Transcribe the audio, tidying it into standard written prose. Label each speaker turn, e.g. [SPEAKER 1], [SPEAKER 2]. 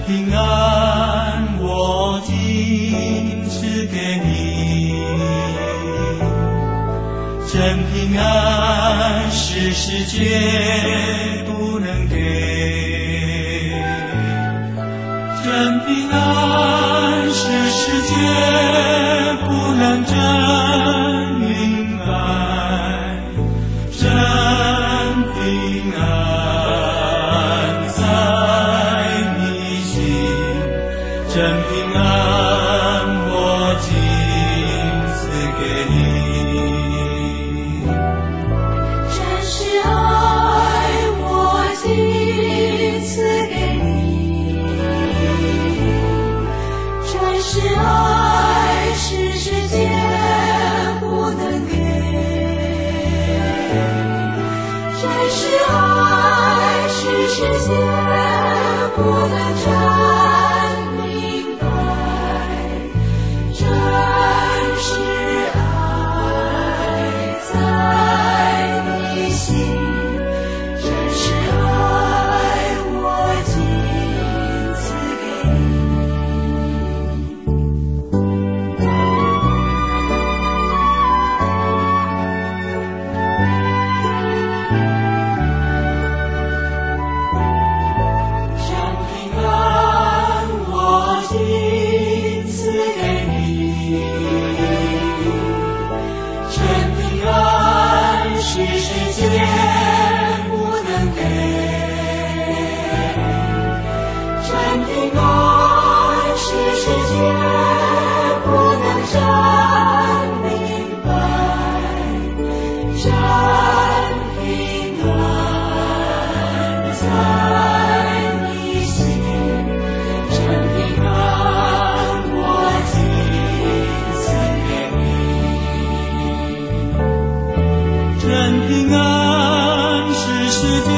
[SPEAKER 1] 平安我今赐给你，真平安是世界不能给，真平安是世界不能真明白，真平安在你心，真平安我今赐给你，
[SPEAKER 2] 真是爱我今赐给你，真是爱是世界不能给，真是爱是世界不能真明白，真是爱在你心，真是爱我今赐给你。真平安我今赐给你，真平安是世界不能给，真平安是世界不能真明白，真平安在你心，真平安我今赐给你。
[SPEAKER 1] 真平安是世界